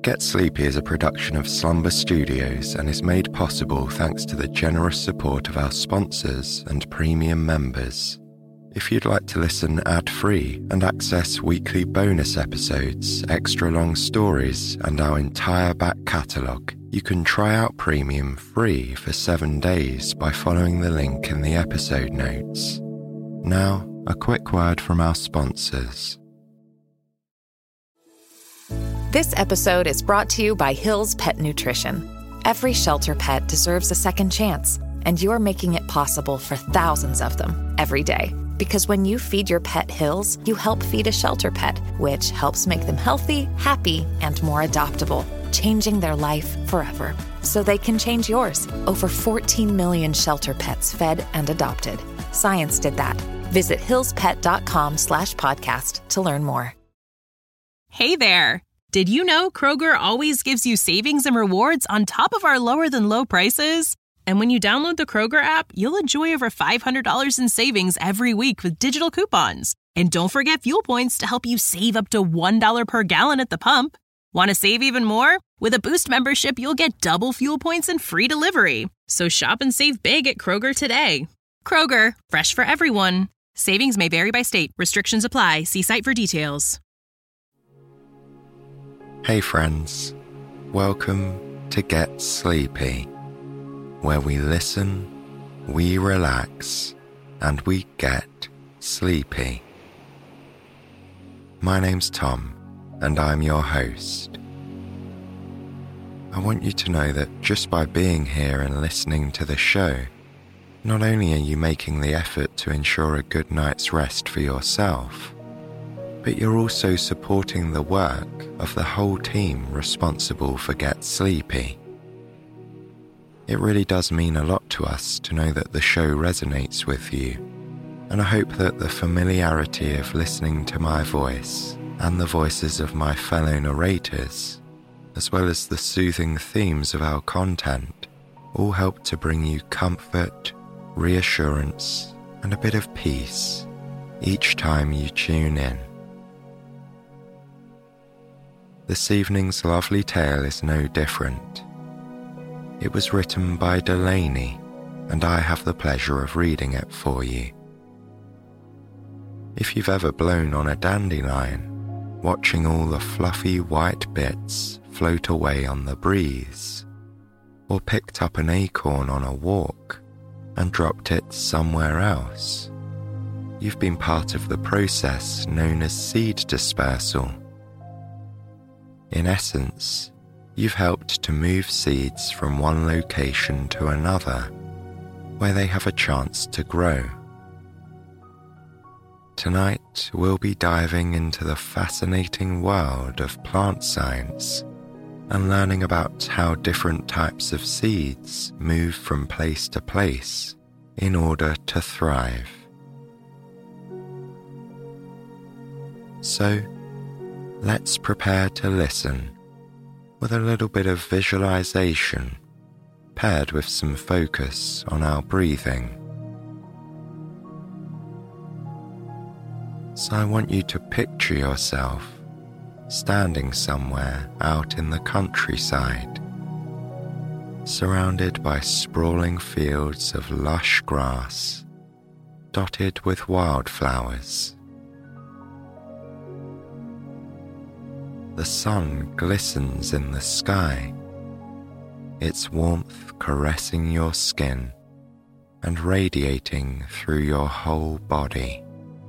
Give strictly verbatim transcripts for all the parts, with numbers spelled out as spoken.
Get Sleepy is a production of Slumber Studios and is made possible thanks to the generous support of our sponsors and premium members. If you'd like to listen ad-free and access weekly bonus episodes, extra long stories, and our entire back catalogue, you can try out Premium free for seven days by following the link in the episode notes. Now, a quick word from our sponsors. This episode is brought to you by Hill's Pet Nutrition. Every shelter pet deserves a second chance, and you're making it possible for thousands of them every day. Because when you feed your pet Hill's, you help feed a shelter pet, which helps make them healthy, happy, and more adoptable, changing their life forever. So they can change yours. Over fourteen million shelter pets fed and adopted. Science did that. Visit hillspet.com slash podcast to learn more. Hey there. Did you know Kroger always gives you savings and rewards on top of our lower than low prices? And when you download the Kroger app, you'll enjoy over five hundred dollars in savings every week with digital coupons. And don't forget fuel points to help you save up to one dollar per gallon at the pump. Want to save even more? With a Boost membership, you'll get double fuel points and free delivery. So shop and save big at Kroger today. Kroger, fresh for everyone. Savings may vary by state. Restrictions apply. See site for details. Hey friends, welcome to Get Sleepy, where we listen, we relax, and we get sleepy. My name's Tom, and I'm your host. I want you to know that just by being here and listening to the show, not only are you making the effort to ensure a good night's rest for yourself, but you're also supporting the work of the whole team responsible for Get Sleepy. It really does mean a lot to us to know that the show resonates with you, and I hope that the familiarity of listening to my voice and the voices of my fellow narrators, as well as the soothing themes of our content, all help to bring you comfort, reassurance, and a bit of peace each time you tune in. This evening's lovely tale is no different. It was written by Delaney, and I have the pleasure of reading it for you. If you've ever blown on a dandelion, watching all the fluffy white bits float away on the breeze, or picked up an acorn on a walk and dropped it somewhere else, you've been part of the process known as seed dispersal. In essence, you've helped to move seeds from one location to another, where they have a chance to grow. Tonight, we'll be diving into the fascinating world of plant science and learning about how different types of seeds move from place to place in order to thrive. So, let's prepare to listen with a little bit of visualization paired with some focus on our breathing. So I want you to picture yourself standing somewhere out in the countryside, surrounded by sprawling fields of lush grass, dotted with wildflowers. The sun glistens in the sky, its warmth caressing your skin and radiating through your whole body.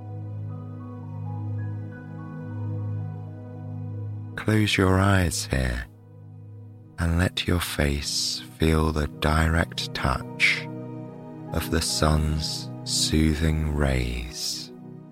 Close your eyes here and let your face feel the direct touch of the sun's soothing rays.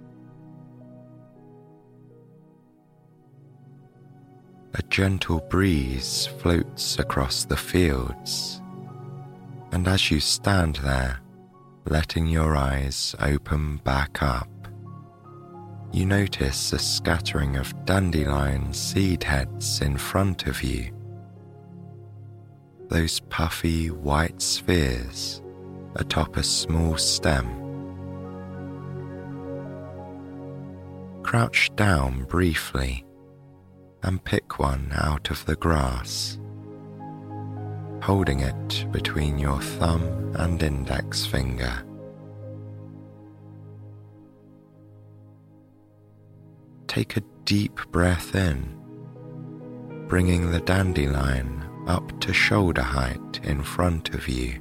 A gentle breeze floats across the fields, and as you stand there, letting your eyes open back up, you notice a scattering of dandelion seed heads in front of you. Those puffy white spheres atop a small stem. Crouch down briefly and pick one out of the grass, holding it between your thumb and index finger. Take a deep breath in, bringing the dandelion up to shoulder height in front of you,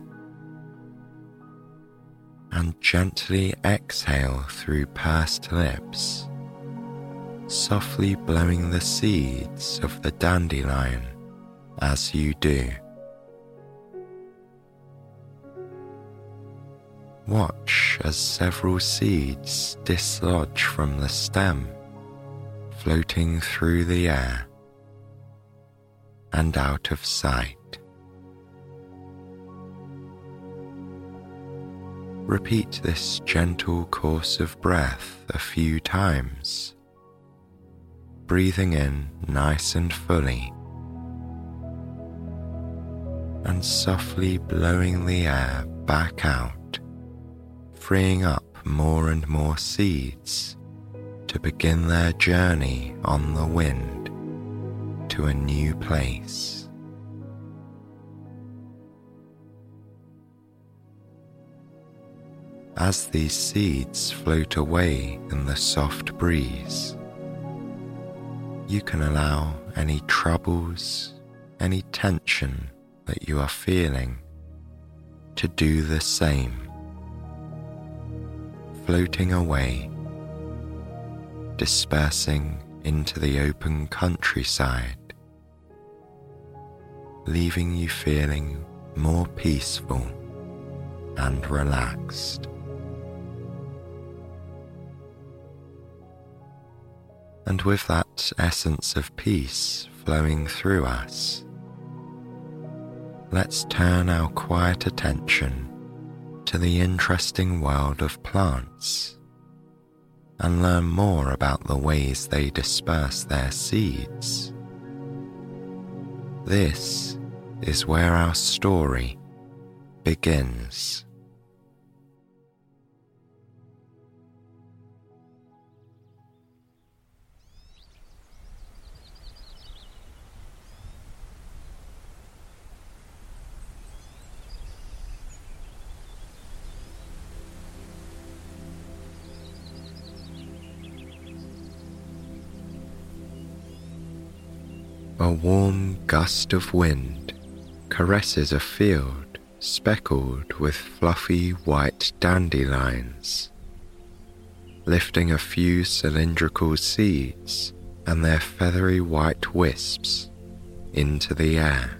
and gently exhale through pursed lips, softly blowing the seeds of the dandelion as you do. Watch as several seeds dislodge from the stem, floating through the air and out of sight. Repeat this gentle course of breath a few times, breathing in nice and fully, and softly blowing the air back out, freeing up more and more seeds to begin their journey on the wind to a new place. As these seeds float away in the soft breeze, you can allow any troubles, any tension that you are feeling to do the same, floating away, dispersing into the open countryside, leaving you feeling more peaceful and relaxed. And with that essence of peace flowing through us, let's turn our quiet attention to the interesting world of plants and learn more about the ways they disperse their seeds. This is where our story begins. A warm gust of wind caresses a field speckled with fluffy white dandelions, lifting a few cylindrical seeds and their feathery white wisps into the air.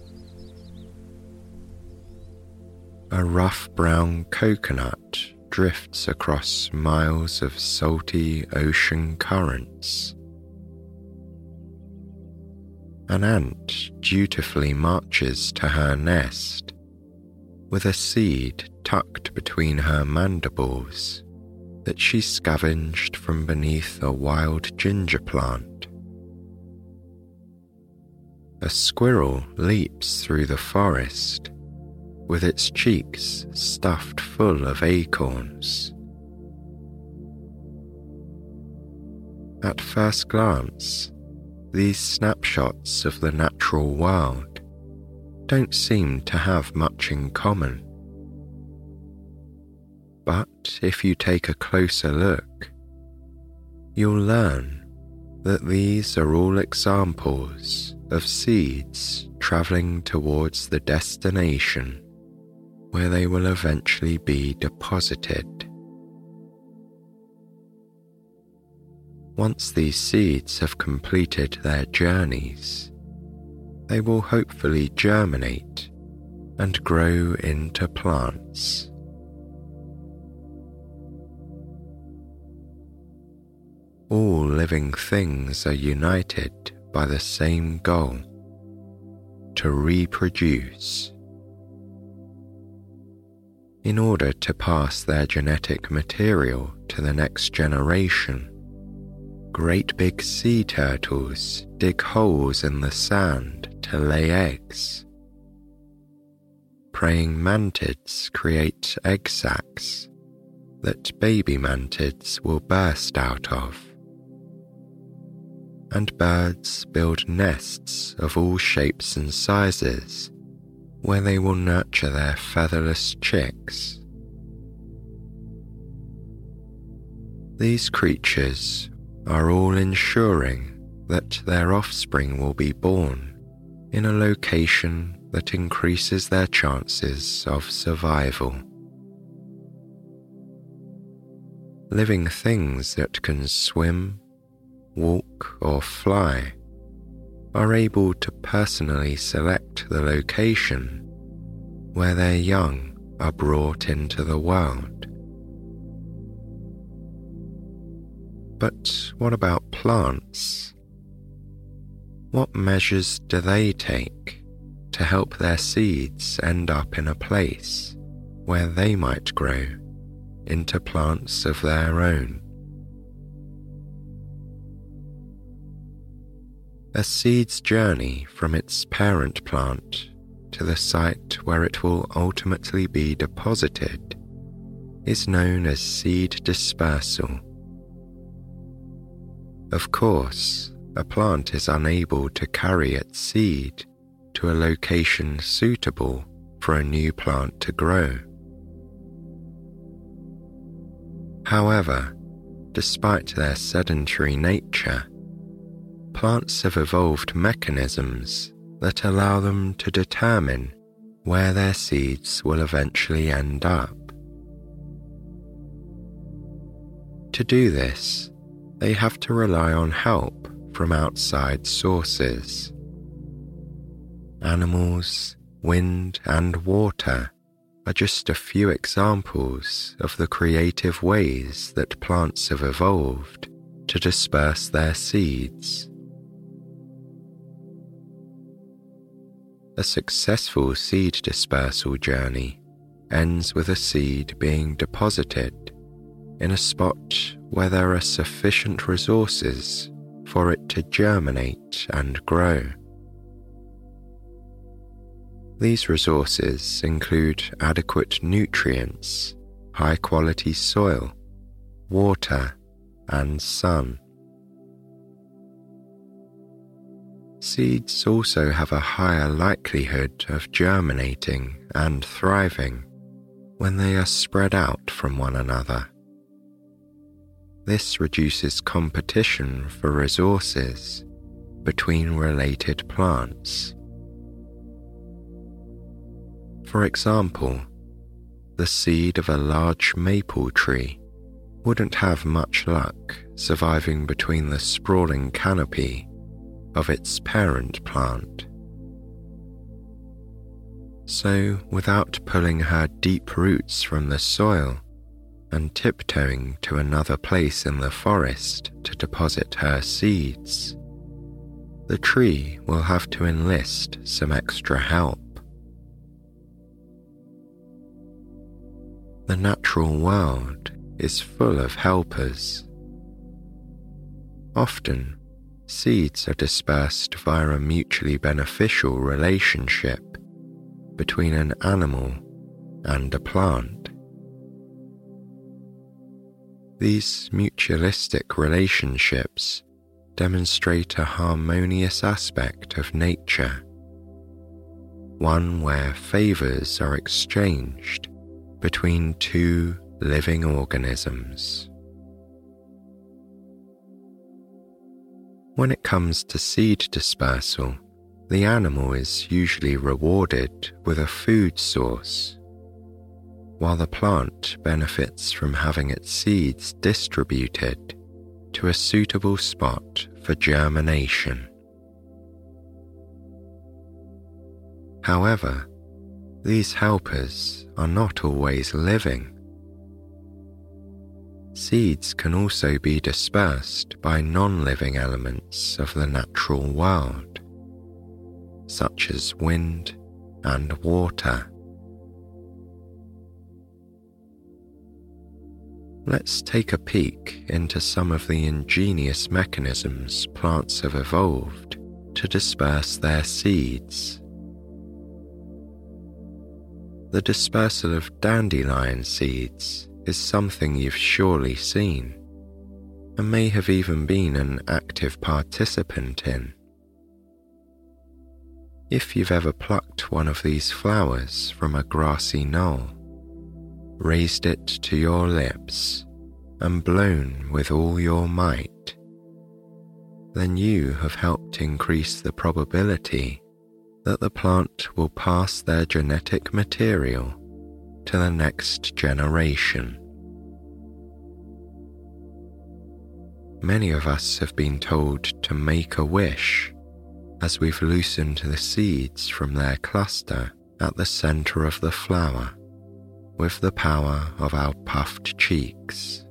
A rough brown coconut drifts across miles of salty ocean currents. An ant dutifully marches to her nest, with a seed tucked between her mandibles that she scavenged from beneath a wild ginger plant. A squirrel leaps through the forest, with its cheeks stuffed full of acorns. At first glance, these snapshots of the natural world don't seem to have much in common. But if you take a closer look, you'll learn that these are all examples of seeds traveling towards the destination where they will eventually be deposited. Once these seeds have completed their journeys, they will hopefully germinate and grow into plants. All living things are united by the same goal: to reproduce. In order to pass their genetic material to the next generation, great big sea turtles dig holes in the sand to lay eggs. Praying mantids create egg sacs that baby mantids will burst out of. and birds build nests of all shapes and sizes where they will nurture their featherless chicks. These creatures are all ensuring that their offspring will be born in a location that increases their chances of survival. Living things that can swim, walk, or fly are able to personally select the location where their young are brought into the world. But what about plants? What measures do they take to help their seeds end up in a place where they might grow into plants of their own? A seed's journey from its parent plant to the site where it will ultimately be deposited is known as seed dispersal. Of course, a plant is unable to carry its seed to a location suitable for a new plant to grow. However, despite their sedentary nature, plants have evolved mechanisms that allow them to determine where their seeds will eventually end up. To do this, they have to rely on help from outside sources. Animals, wind, and water are just a few examples of the creative ways that plants have evolved to disperse their seeds. A successful seed dispersal journey ends with a seed being deposited in a spot where there are sufficient resources for it to germinate and grow. These resources include adequate nutrients, high-quality soil, water, and sun. Seeds also have a higher likelihood of germinating and thriving when they are spread out from one another. This reduces competition for resources between related plants. For example, the seed of a large maple tree wouldn't have much luck surviving between the sprawling canopy of its parent plant. So, without pulling her deep roots from the soil and tiptoeing to another place in the forest to deposit her seeds, the tree will have to enlist some extra help. The natural world is full of helpers. Often, seeds are dispersed via a mutually beneficial relationship between an animal and a plant. These mutualistic relationships demonstrate a harmonious aspect of nature, one where favors are exchanged between two living organisms. When it comes to seed dispersal, the animal is usually rewarded with a food source, while the plant benefits from having its seeds distributed to a suitable spot for germination. However, these helpers are not always living. Seeds can also be dispersed by non-living elements of the natural world, such as wind and water. Let's take a peek into some of the ingenious mechanisms plants have evolved to disperse their seeds. The dispersal of dandelion seeds is something you've surely seen, and may have even been an active participant in. If you've ever plucked one of these flowers from a grassy knoll, raised it to your lips, and blown with all your might, then you have helped increase the probability that the plant will pass their genetic material to the next generation. Many of us have been told to make a wish as we've loosened the seeds from their cluster at the center of the flower with the power of our puffed cheeks.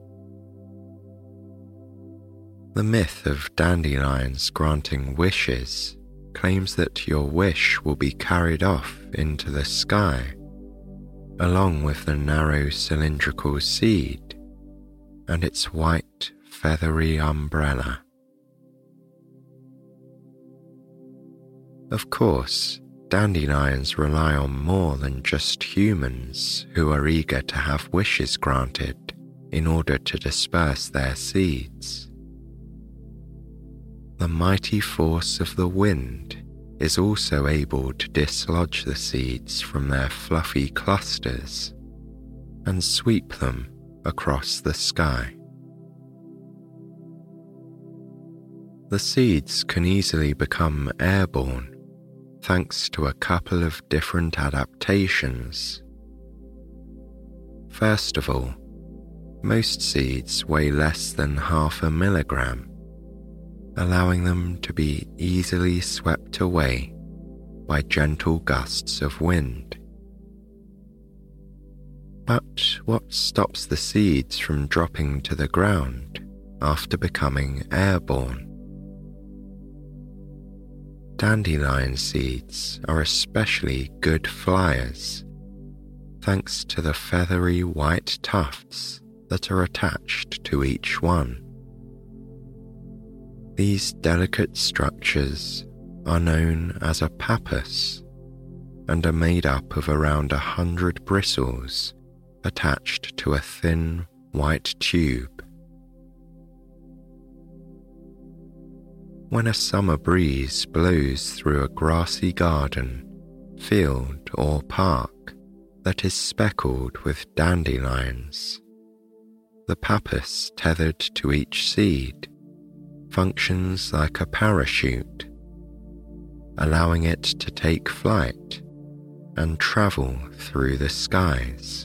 The myth of dandelions granting wishes claims that your wish will be carried off into the sky, along with the narrow cylindrical seed and its white feathery umbrella. Of course, dandelions rely on more than just humans who are eager to have wishes granted in order to disperse their seeds. The mighty force of the wind is also able to dislodge the seeds from their fluffy clusters and sweep them across the sky. The seeds can easily become airborne thanks to a couple of different adaptations. First of all, most seeds weigh less than half a milligram, allowing them to be easily swept away by gentle gusts of wind. But what stops the seeds from dropping to the ground after becoming airborne? Dandelion seeds are especially good flyers, thanks to the feathery white tufts that are attached to each one. These delicate structures are known as a pappus and are made up of around a hundred bristles attached to a thin white tube. When a summer breeze blows through a grassy garden, field or park that is speckled with dandelions, the pappus tethered to each seed functions like a parachute, allowing it to take flight and travel through the skies.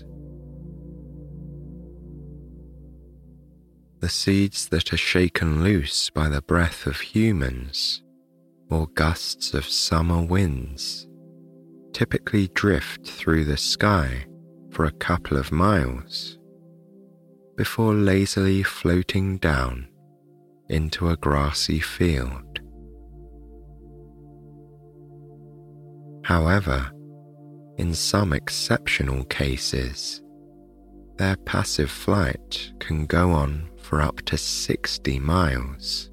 The seeds that are shaken loose by the breath of humans or gusts of summer winds typically drift through the sky for a couple of miles before lazily floating down into a grassy field. However, in some exceptional cases, their passive flight can go on for up to sixty miles.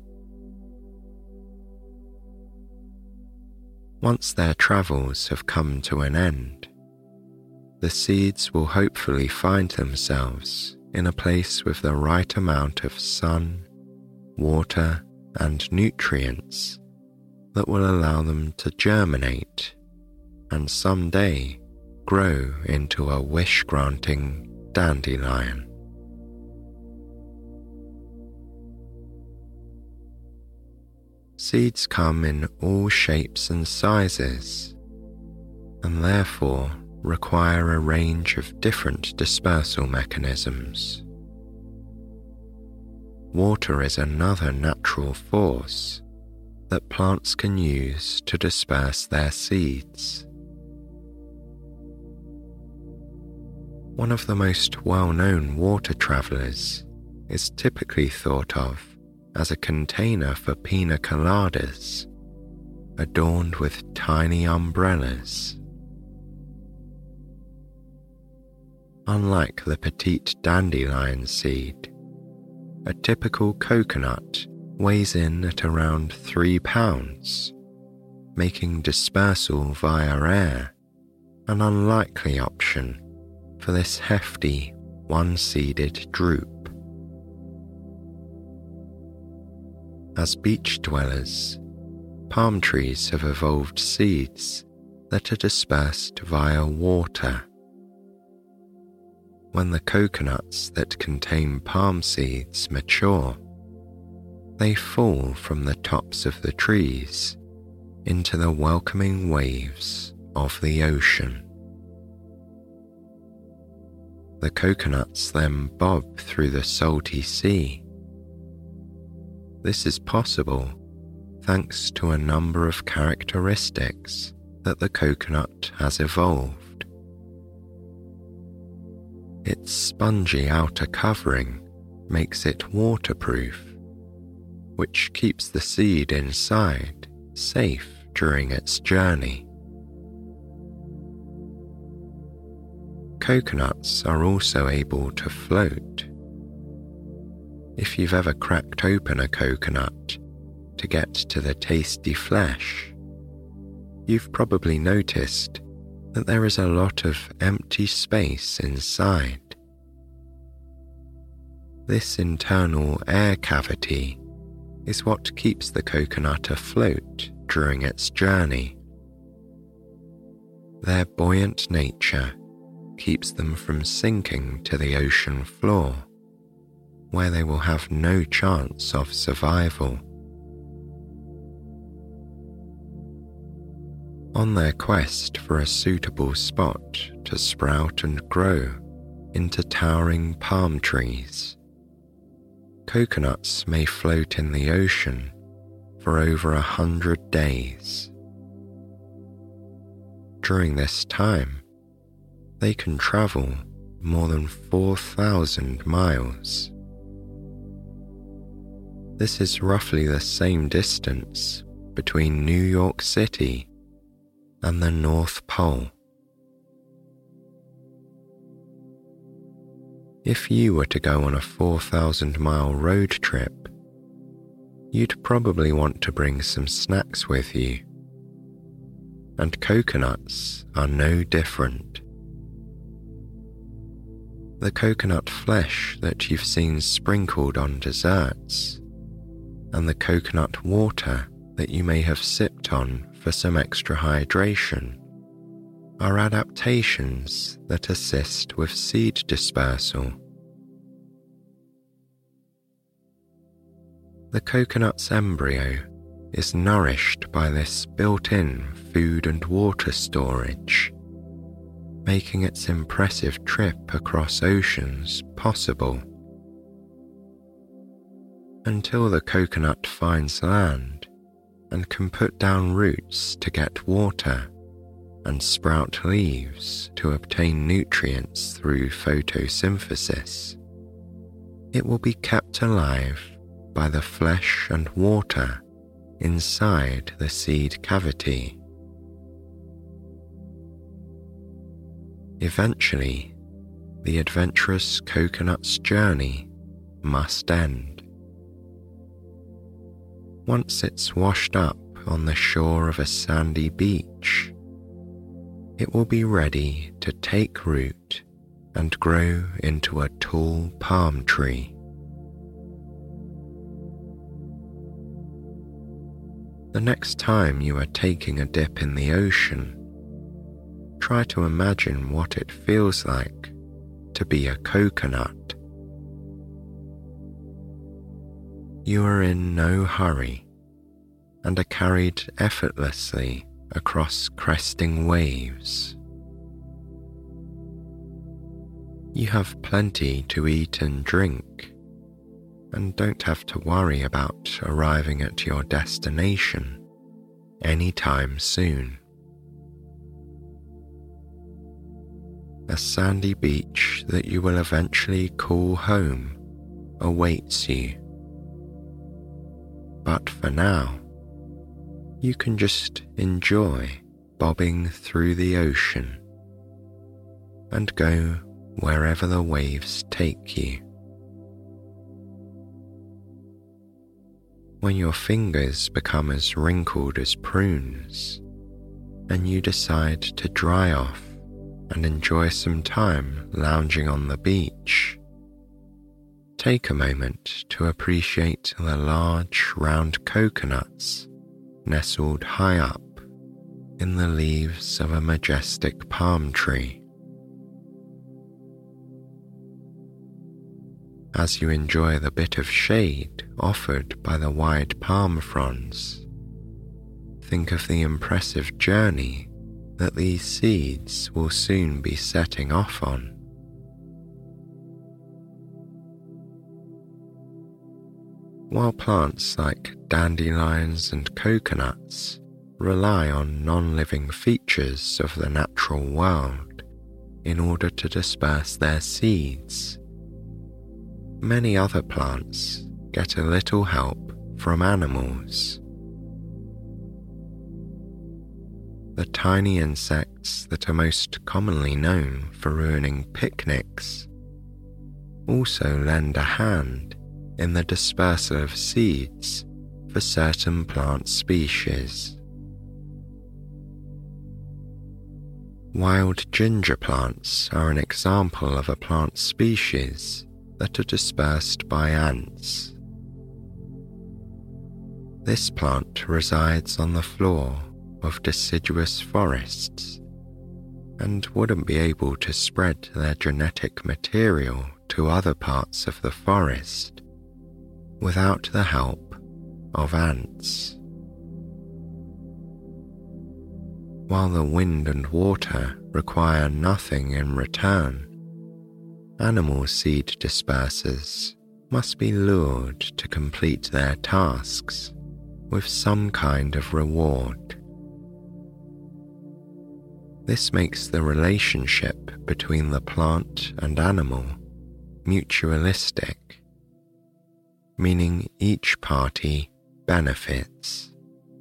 Once their travels have come to an end, the seeds will hopefully find themselves in a place with the right amount of sun, water, and nutrients that will allow them to germinate and someday grow into a wish-granting dandelion. Seeds come in all shapes and sizes, and therefore require a range of different dispersal mechanisms. Water is another natural force that plants can use to disperse their seeds. One of the most well-known water travelers is typically thought of as a container for pina coladas, adorned with tiny umbrellas. Unlike the petite dandelion seed, a typical coconut weighs in at around three pounds, making dispersal via air an unlikely option for this hefty, one-seeded drupe. As beach dwellers, palm trees have evolved seeds that are dispersed via water. When the coconuts that contain palm seeds mature, they fall from the tops of the trees into the welcoming waves of the ocean. The coconuts then bob through the salty sea. This is possible thanks to a number of characteristics that the coconut has evolved. Its spongy outer covering makes it waterproof, which keeps the seed inside safe during its journey. Coconuts are also able to float. If you've ever cracked open a coconut to get to the tasty flesh, you've probably noticed that there is a lot of empty space inside. This internal air cavity is what keeps the coconut afloat during its journey. Their buoyant nature keeps them from sinking to the ocean floor, where they will have no chance of survival. On their quest for a suitable spot to sprout and grow into towering palm trees, coconuts may float in the ocean for over a hundred days. During this time, they can travel more than four thousand miles. This is roughly the same distance between New York City and the North Pole. If you were to go on a four thousand mile road trip, you'd probably want to bring some snacks with you. And coconuts are no different. The coconut flesh that you've seen sprinkled on desserts, and the coconut water that you may have sipped on for some extra hydration, are adaptations that assist with seed dispersal. The coconut's embryo is nourished by this built-in food and water storage, making its impressive trip across oceans possible. Until the coconut finds land and can put down roots to get water and sprout leaves to obtain nutrients through photosynthesis, it will be kept alive by the flesh and water inside the seed cavity. Eventually, the adventurous coconut's journey must end. Once it's washed up on the shore of a sandy beach, it will be ready to take root and grow into a tall palm tree. The next time you are taking a dip in the ocean, try to imagine what it feels like to be a coconut. You are in no hurry and are carried effortlessly across cresting waves. You have plenty to eat and drink, and don't have to worry about arriving at your destination anytime soon. A sandy beach that you will eventually call home awaits you. But for now, you can just enjoy bobbing through the ocean and go wherever the waves take you. When your fingers become as wrinkled as prunes and you decide to dry off and enjoy some time lounging on the beach, take a moment to appreciate the large, round coconuts nestled high up in the leaves of a majestic palm tree. As you enjoy the bit of shade offered by the wide palm fronds, think of the impressive journey that these seeds will soon be setting off on. While plants like dandelions and coconuts rely on non-living features of the natural world in order to disperse their seeds, many other plants get a little help from animals. The tiny insects that are most commonly known for ruining picnics also lend a hand in the dispersal of seeds for certain plant species. Wild ginger plants are an example of a plant species that are dispersed by ants. This plant resides on the floor of deciduous forests and wouldn't be able to spread their genetic material to other parts of the forest without the help of ants. While the wind and water require nothing in return, animal seed dispersers must be lured to complete their tasks with some kind of reward. This makes the relationship between the plant and animal mutualistic, meaning each party benefits.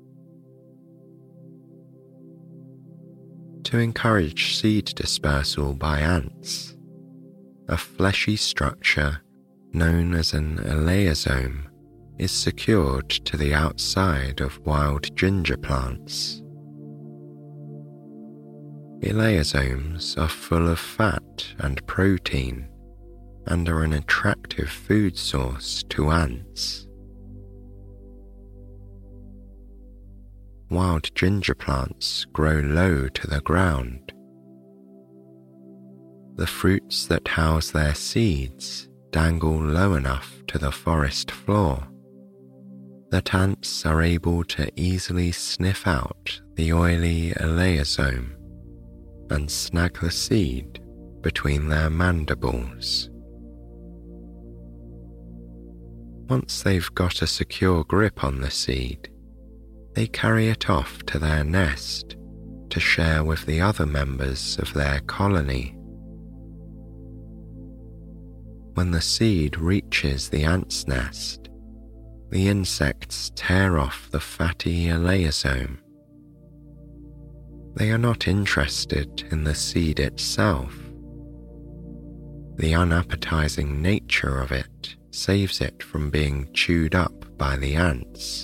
To encourage seed dispersal by ants, a fleshy structure known as an elaeosome is secured to the outside of wild ginger plants. Elaeosomes are full of fat and protein and are an attractive food source to ants. Wild ginger plants grow low to the ground. The fruits that house their seeds dangle low enough to the forest floor that ants are able to easily sniff out the oily elaeosome and snag the seed between their mandibles. Once they've got a secure grip on the seed, they carry it off to their nest to share with the other members of their colony. When the seed reaches the ant's nest, the insects tear off the fatty elaeosome. They are not interested in the seed itself. The unappetizing nature of it saves it from being chewed up by the ants.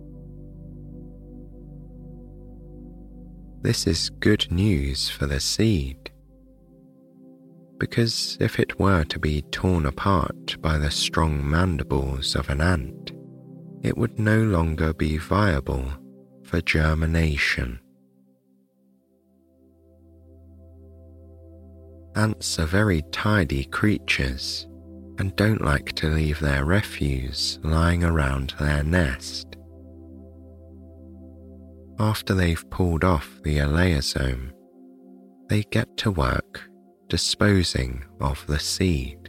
This is good news for the seed, because if it were to be torn apart by the strong mandibles of an ant, it would no longer be viable for germination. Ants are very tidy creatures and don't like to leave their refuse lying around their nest. After they've pulled off the elaeosome, they get to work disposing of the seed.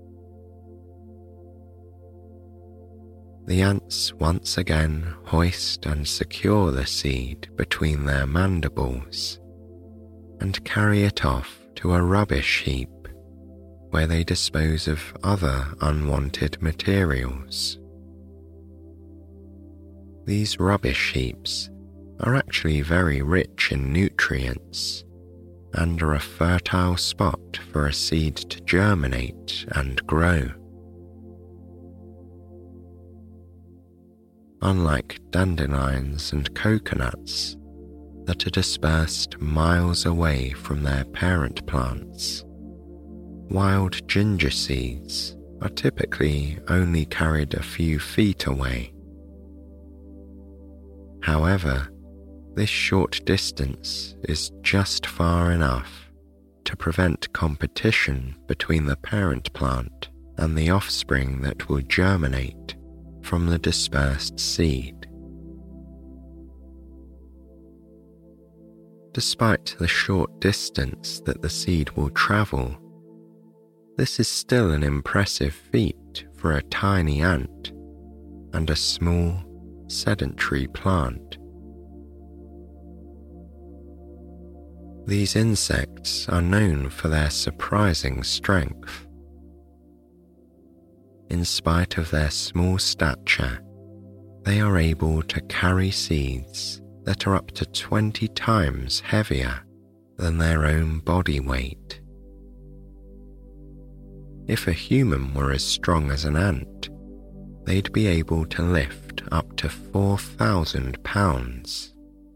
The ants once again hoist and secure the seed between their mandibles and carry it off to a rubbish heap where they dispose of other unwanted materials. These rubbish heaps are actually very rich in nutrients and are a fertile spot for a seed to germinate and grow. Unlike dandelions and coconuts that are dispersed miles away from their parent plants, wild ginger seeds are typically only carried a few feet away. However, this short distance is just far enough to prevent competition between the parent plant and the offspring that will germinate from the dispersed seed. Despite the short distance that the seed will travel, this is still an impressive feat for a tiny ant and a small, sedentary plant. These insects are known for their surprising strength. In spite of their small stature, they are able to carry seeds that are up to twenty times heavier than their own body weight. If a human were as strong as an ant, they'd be able to lift up to four thousand pounds.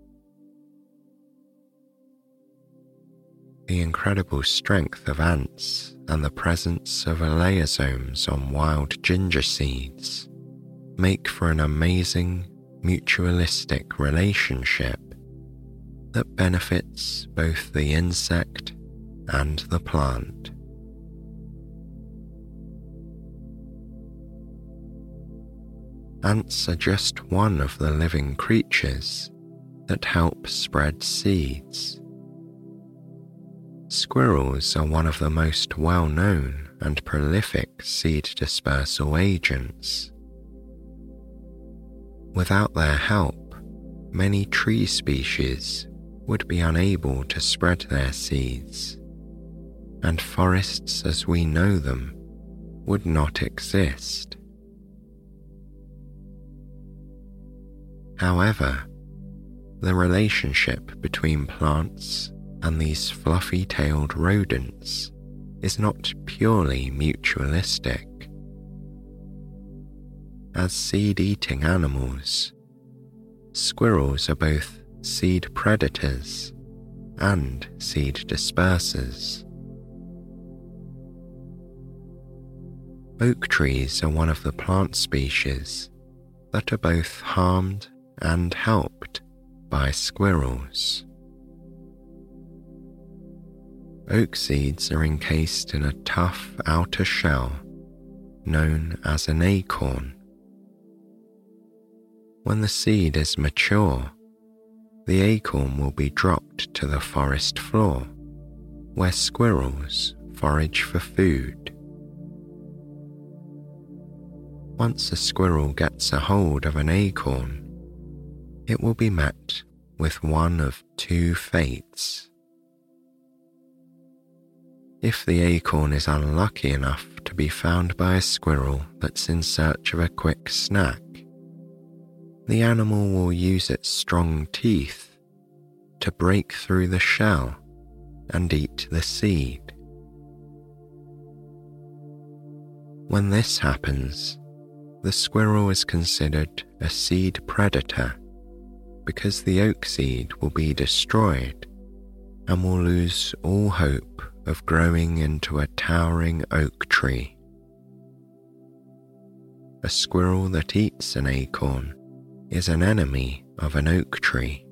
The incredible strength of ants and the presence of elaiosomes on wild ginger seeds make for an amazing mutualistic relationship that benefits both the insect and the plant. Ants are just one of the living creatures that help spread seeds. Squirrels are one of the most well-known and prolific seed dispersal agents. Without their help, many tree species would be unable to spread their seeds, and forests as we know them would not exist. However, the relationship between plants and these fluffy-tailed rodents is not purely mutualistic. As seed-eating animals, squirrels are both seed predators and seed dispersers. Oak trees are one of the plant species that are both harmed and helped by squirrels. Oak seeds are encased in a tough outer shell known as an acorn. When the seed is mature, the acorn will be dropped to the forest floor, where squirrels forage for food. Once a squirrel gets a hold of an acorn, it will be met with one of two fates. If the acorn is unlucky enough to be found by a squirrel that's in search of a quick snack, the animal will use its strong teeth to break through the shell and eat the seed. When this happens, the squirrel is considered a seed predator because the oak seed will be destroyed and will lose all hope of growing into a towering oak tree. A squirrel that eats an acorn is an enemy of an oak tree.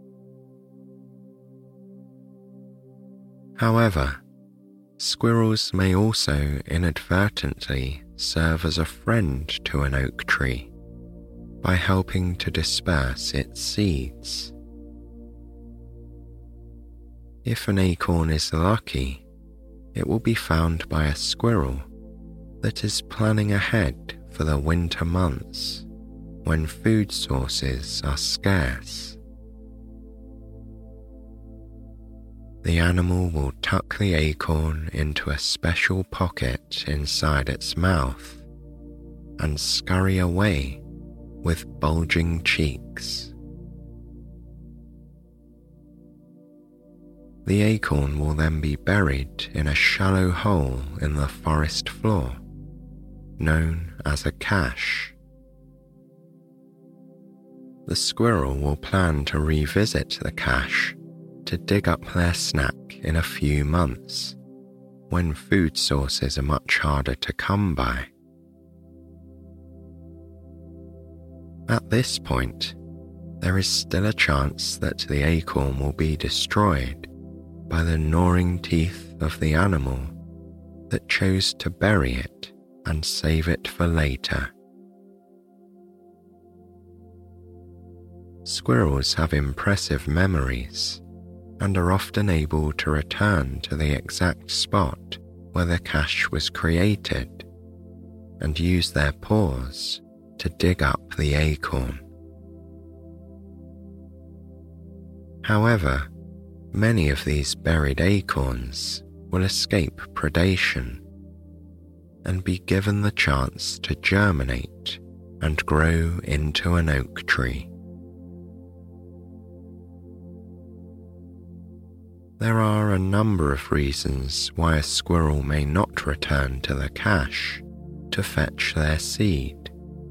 However, squirrels may also inadvertently serve as a friend to an oak tree by helping to disperse its seeds. If an acorn is lucky, it will be found by a squirrel that is planning ahead for the winter months when food sources are scarce. The animal will tuck the acorn into a special pocket inside its mouth and scurry away with bulging cheeks. The acorn will then be buried in a shallow hole in the forest floor, known as a cache. The squirrel will plan to revisit the cache to dig up their snack in a few months, when food sources are much harder to come by. At this point, there is still a chance that the acorn will be destroyed by the gnawing teeth of the animal that chose to bury it and save it for later. Squirrels have impressive memories and are often able to return to the exact spot where the cache was created and use their paws to dig up the acorn. However, many of these buried acorns will escape predation and be given the chance to germinate and grow into an oak tree. There are a number of reasons why a squirrel may not return to the cache to fetch their seed.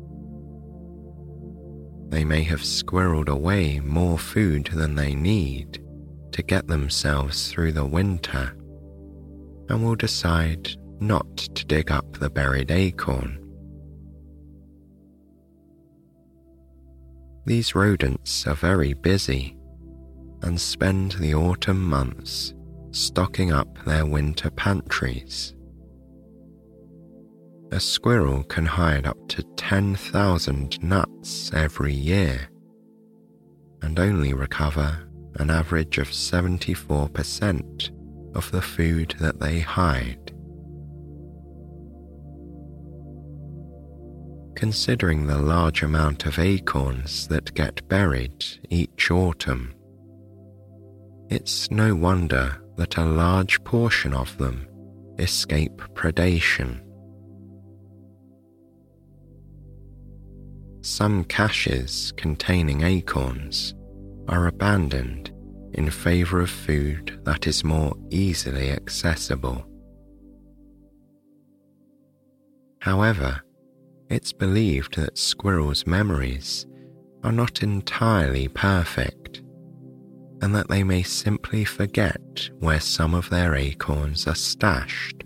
They may have squirreled away more food than they need to get themselves through the winter and will decide not to dig up the buried acorn. These rodents are very busy and spend the autumn months stocking up their winter pantries. A squirrel can hide up to ten thousand nuts every year and only recover an average of seventy-four percent of the food that they hide. Considering the large amount of acorns that get buried each autumn, it's no wonder that a large portion of them escape predation. Some caches containing acorns are abandoned in favor of food that is more easily accessible. However, it's believed that squirrels' memories are not entirely perfect, and that they may simply forget where some of their acorns are stashed.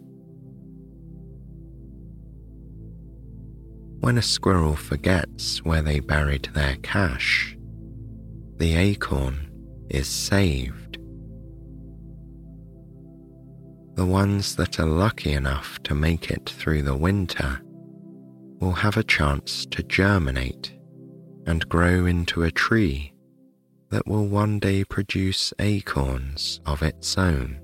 When a squirrel forgets where they buried their cache, the acorn is saved. The ones that are lucky enough to make it through the winter will have a chance to germinate and grow into a tree that will one day produce acorns of its own.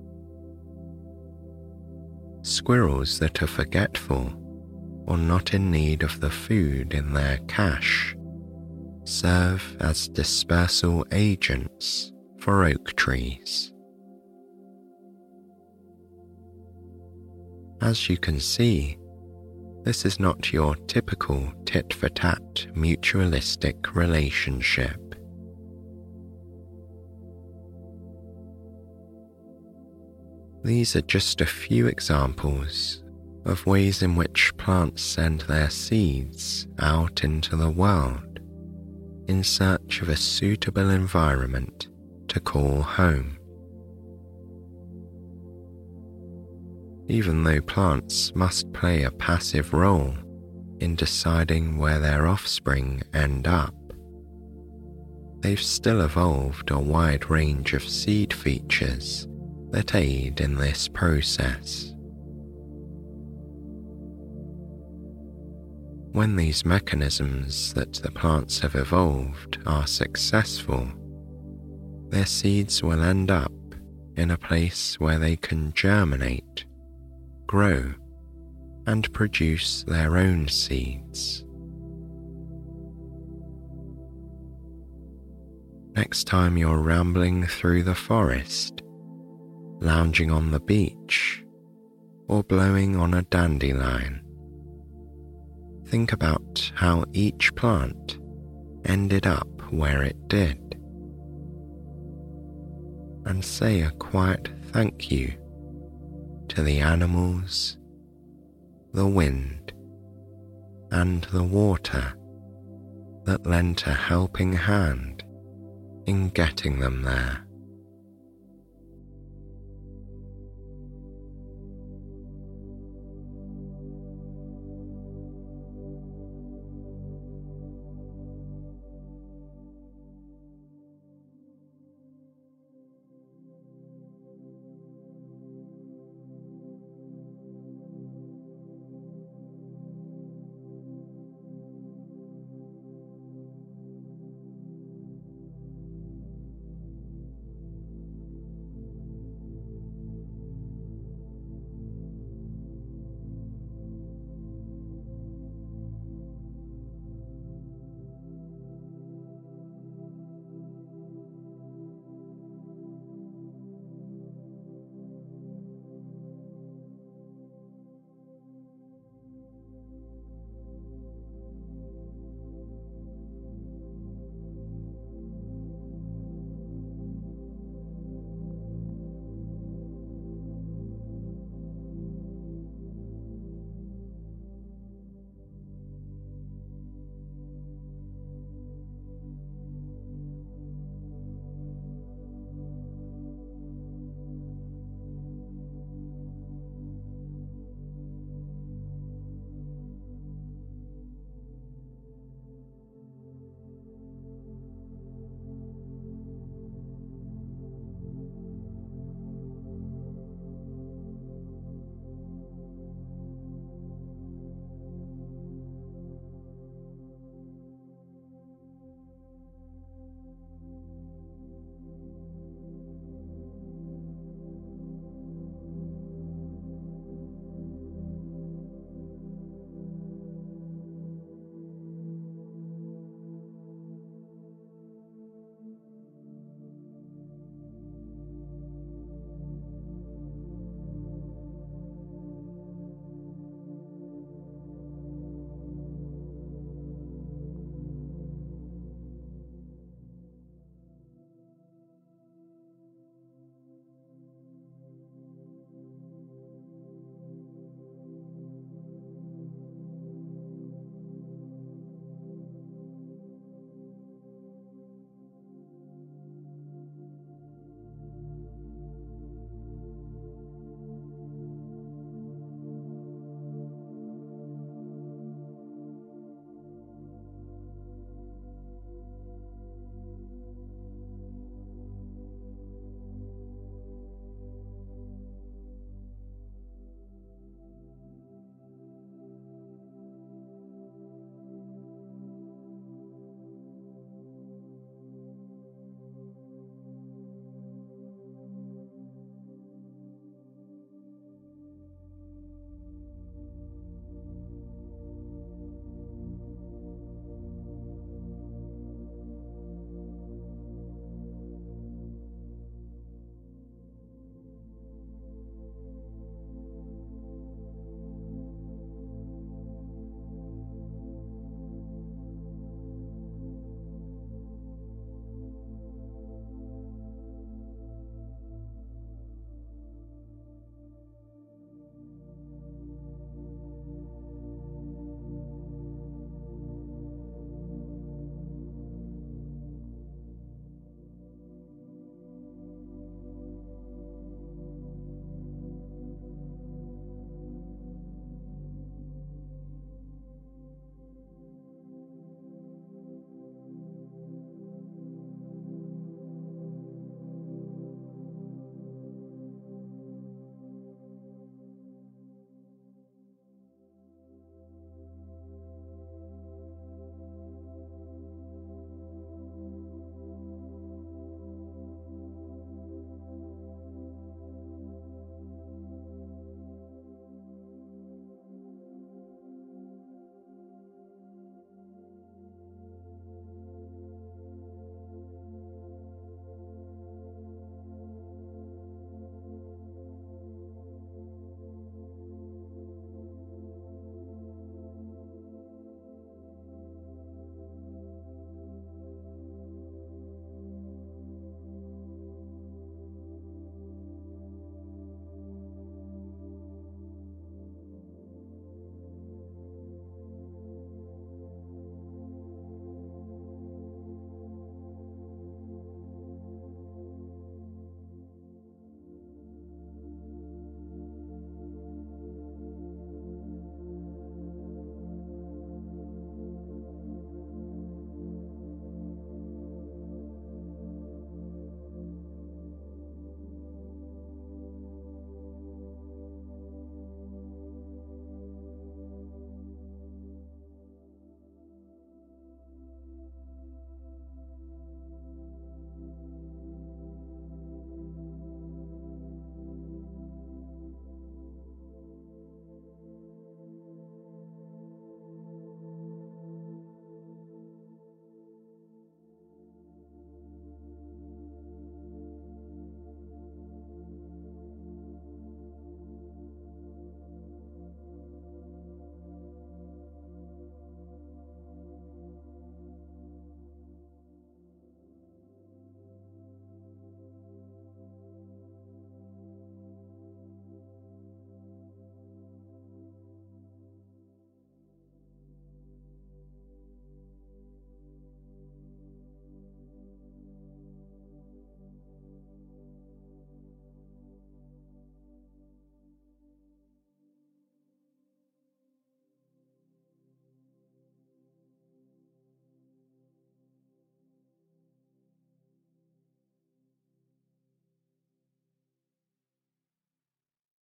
Squirrels that are forgetful or not in need of the food in their cache serve as dispersal agents for oak trees. As you can see, this is not your typical tit-for-tat mutualistic relationship. These are just a few examples of ways in which plants send their seeds out into the world in search of a suitable environment to call home. Even though plants must play a passive role in deciding where their offspring end up, they've still evolved a wide range of seed features that aid in this process. When these mechanisms that the plants have evolved are successful, their seeds will end up in a place where they can germinate, grow, and produce their own seeds. Next time you're rambling through the forest, lounging on the beach, or blowing on a dandelion, think about how each plant ended up where it did, and say a quiet thank you to the animals, the wind, and the water that lent a helping hand in getting them there.